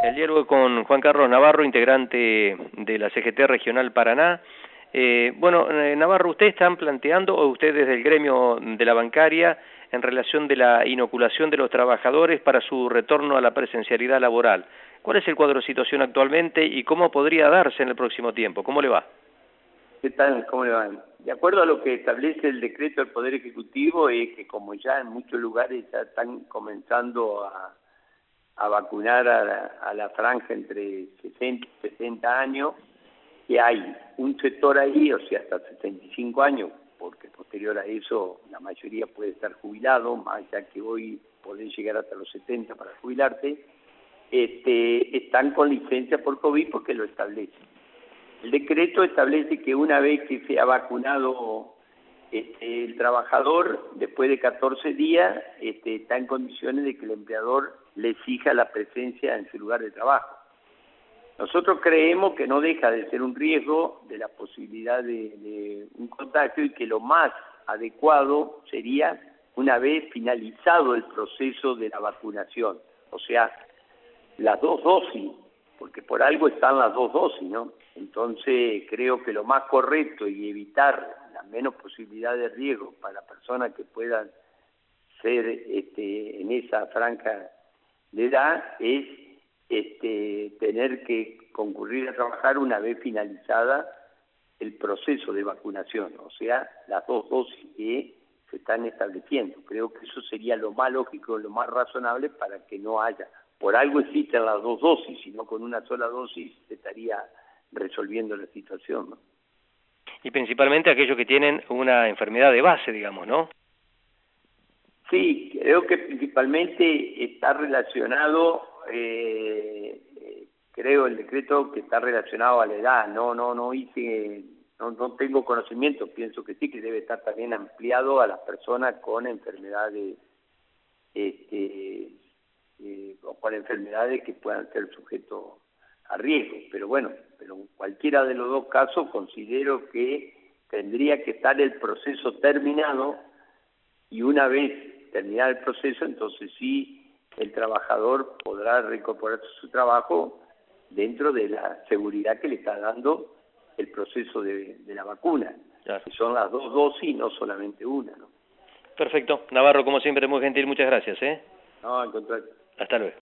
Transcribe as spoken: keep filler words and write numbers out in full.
El diálogo con Juan Carlos Navarro, integrante de la C G T Regional Paraná. Eh, bueno, eh, Navarro, ¿ustedes están planteando, o ustedes del gremio de la bancaria, en relación de la inoculación de los trabajadores para su retorno a la presencialidad laboral? ¿Cuál es el cuadro de situación actualmente y cómo podría darse en el próximo tiempo? ¿Cómo le va? ¿Qué tal? ¿Cómo le van? De acuerdo a lo que establece el decreto del Poder Ejecutivo, es que como ya en muchos lugares ya están comenzando a, a vacunar a la, a la franja entre sesenta y setenta años, que hay un sector ahí, o sea, hasta setenta y cinco años, porque posterior a eso la mayoría puede estar jubilado, más ya que hoy podés llegar hasta los setenta para jubilarte, este, están con licencia por COVID porque lo establece. El decreto establece que una vez que se ha vacunado este, el trabajador, después de catorce días, este, está en condiciones de que el empleador le exija la presencia en su lugar de trabajo. Nosotros creemos que no deja de ser un riesgo de la posibilidad de, de un contagio y que lo más adecuado sería una vez finalizado el proceso de la vacunación, o sea, las dos dosis, porque por algo están las dos dosis, ¿no? Entonces creo que lo más correcto y evitar la menos posibilidad de riesgo para personas que puedan ser este, en esa franja de edad es este, tener que concurrir a trabajar una vez finalizada el proceso de vacunación, o sea, las dos dosis que se están estableciendo. Creo que eso sería lo más lógico, lo más razonable para que no haya. Por algo existen las dos dosis, si no con una sola dosis se estaría resolviendo la situación, ¿no? Y principalmente aquellos que tienen una enfermedad de base, digamos, ¿no? Sí, creo que principalmente está relacionado, eh, creo el decreto que está relacionado a la edad, no, no, no hice, no, no tengo conocimiento, pienso que sí, que debe estar también ampliado a las personas con enfermedades, este, eh, o con enfermedades que puedan ser sujetos a riesgo, pero bueno, pero en cualquiera de los dos casos considero que tendría que estar el proceso terminado y una vez terminado el proceso, entonces sí el trabajador podrá reincorporarse a su trabajo dentro de la seguridad que le está dando el proceso de, de la vacuna, Claro. que son las dos dosis, no solamente una, ¿no? Perfecto. Navarro, como siempre, muy gentil, muchas gracias, ¿eh? No, al contrario. Hasta luego.